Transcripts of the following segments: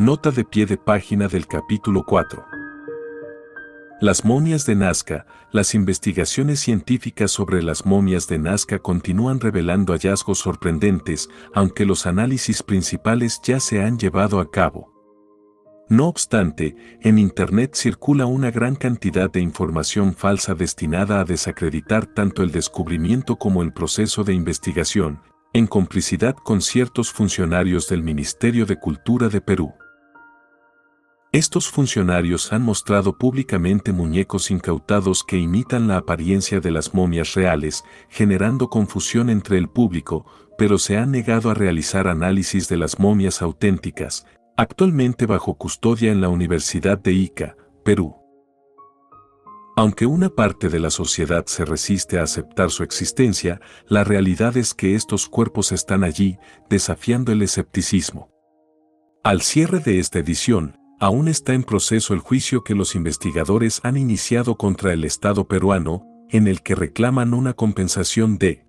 Nota de pie de página del capítulo 4. Las momias de Nazca. Las investigaciones científicas sobre las momias de Nazca continúan revelando hallazgos sorprendentes, aunque los análisis principales ya se han llevado a cabo. No obstante, en Internet circula una gran cantidad de información falsa destinada a desacreditar tanto el descubrimiento como el proceso de investigación, en complicidad con ciertos funcionarios del Ministerio de Cultura de Perú. Estos funcionarios han mostrado públicamente muñecos incautados que imitan la apariencia de las momias reales, generando confusión entre el público, pero se han negado a realizar análisis de las momias auténticas, actualmente bajo custodia en la Universidad de Ica, Perú. Aunque una parte de la sociedad se resiste a aceptar su existencia, la realidad es que estos cuerpos están allí, desafiando el escepticismo. Al cierre de esta edición, aún está en proceso el juicio que los investigadores han iniciado contra el Estado peruano, en el que reclaman una compensación de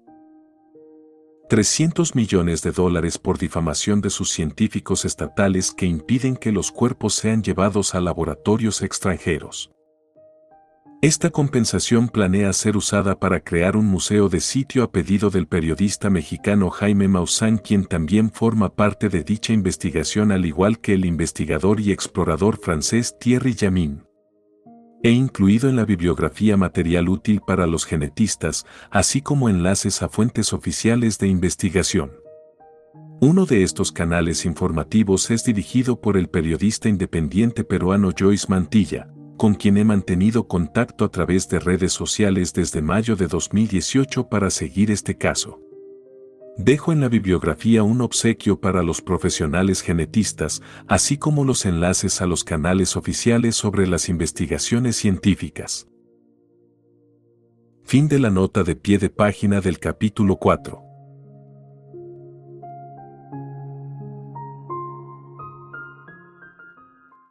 $300 millones por difamación de sus científicos estatales que impiden que los cuerpos sean llevados a laboratorios extranjeros. Esta compensación planea ser usada para crear un museo de sitio a pedido del periodista mexicano Jaime Maussan, quien también forma parte de dicha investigación, al igual que el investigador y explorador francés Thierry Jamin. He incluido en la bibliografía material útil para los genetistas, así como enlaces a fuentes oficiales de investigación. Uno de estos canales informativos es dirigido por el periodista independiente peruano Joyce Mantilla, con quien he mantenido contacto a través de redes sociales desde mayo de 2018 para seguir este caso. Dejo en la bibliografía un obsequio para los profesionales genetistas, así como los enlaces a los canales oficiales sobre las investigaciones científicas. Fin de la nota de pie de página del capítulo 4.